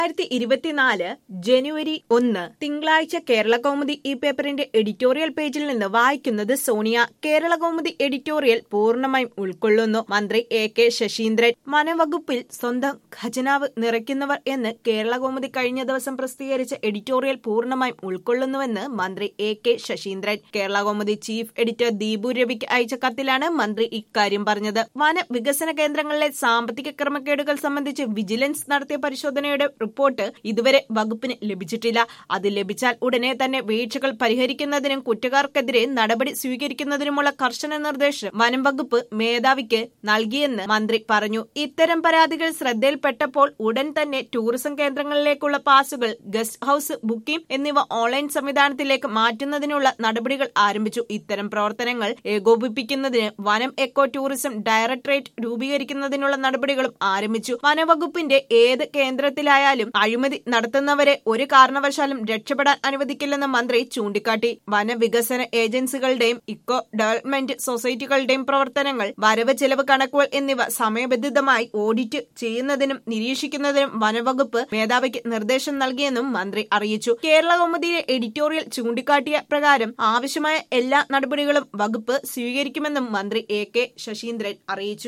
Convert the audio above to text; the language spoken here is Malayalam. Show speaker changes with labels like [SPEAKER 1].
[SPEAKER 1] 2024 ജനുവരി 1 തിങ്കളാഴ്ച കേരളകൗമുദി ഈ പേപ്പറിന്റെ എഡിറ്റോറിയൽ പേജിൽ നിന്ന് വായിക്കുന്നത് സോണിയ. കേരളകൗമുദി എഡിറ്റോറിയൽ പൂർണ്ണമായും ഉൾക്കൊള്ളുന്നു. മന്ത്രി A.K. ശശീന്ദ്രൻ. വനവകുപ്പിൽ സ്വന്തം ഖജനാവ് നിറയ്ക്കുന്നവർ എന്ന് കേരളകൗമുദി കഴിഞ്ഞ ദിവസം പ്രസിദ്ധീകരിച്ച എഡിറ്റോറിയൽ പൂർണ്ണമായും ഉൾക്കൊള്ളുന്നുവെന്ന് മന്ത്രി A.K. Saseendran Keralakaumudi chief editor Deepu രവിക്ക് അയച്ച കത്തിലാണ് മന്ത്രി ഇക്കാര്യം പറഞ്ഞത്. വനവികസന കേന്ദ്രങ്ങളിലെ സാമ്പത്തിക ക്രമക്കേടുകൾ സംബന്ധിച്ച് വിജിലൻസ് നടത്തിയ പരിശോധനയുടെ റിപ്പോർട്ട് ഇതുവരെ വകുപ്പിന് ലഭിച്ചിട്ടില്ല. അത് ലഭിച്ചാൽ ഉടനെ തന്നെ വീഴ്ചകൾ പരിഹരിക്കുന്നതിനും കുറ്റക്കാർക്കെതിരെ നടപടി സ്വീകരിക്കുന്നതിനുമുള്ള കർശന നിർദ്ദേശം വനം വകുപ്പ് മേധാവിക്ക് നൽകിയെന്ന് മന്ത്രി പറഞ്ഞു. ഇത്തരം പരാതികൾ ശ്രദ്ധയിൽപ്പെട്ടപ്പോൾ ഉടൻ തന്നെ ടൂറിസം കേന്ദ്രങ്ങളിലേക്കുള്ള പാസുകൾ, ഗസ്റ്റ് ഹൌസ് ബുക്കിംഗ് എന്നിവ ഓൺലൈൻ സംവിധാനത്തിലേക്ക് മാറ്റുന്നതിനുള്ള നടപടികൾ ആരംഭിച്ചു. ഇത്തരം പ്രവർത്തനങ്ങൾ ഏകോപിപ്പിക്കുന്നതിന് വനം എക്കോ ടൂറിസം ഡയറക്ടറേറ്റ് രൂപീകരിക്കുന്നതിനുള്ള നടപടികളും ആരംഭിച്ചു. വനവകുപ്പിന്റെ ഏത് കേന്ദ്രത്തിലായാലും അഴിമതി നടത്തുന്നവരെ ഒരു കാരണവശാലും രക്ഷപ്പെടാൻ അനുവദിക്കില്ലെന്ന് മന്ത്രി ചൂണ്ടിക്കാട്ടി. വനവികസന ഏജൻസികളുടെയും ഇക്കോ ഡെവലപ്മെന്റ് സൊസൈറ്റികളുടെയും പ്രവർത്തനങ്ങൾ, വരവ് ചെലവ് കണക്കുകൾ എന്നിവ സമയബന്ധിതമായി ഓഡിറ്റ് ചെയ്യുന്നതിനും നിരീക്ഷിക്കുന്നതിനും വനവകുപ്പ് മേധാവിക്ക് നിർദ്ദേശം നൽകിയെന്നും മന്ത്രി അറിയിച്ചു. കേരളകൗമുദിയിലെ എഡിറ്റോറിയൽ ചൂണ്ടിക്കാട്ടിയ പ്രകാരം ആവശ്യമായ എല്ലാ നടപടികളും വകുപ്പ് സ്വീകരിക്കുമെന്നും മന്ത്രി A.K. ശശീന്ദ്രൻ അറിയിച്ചു.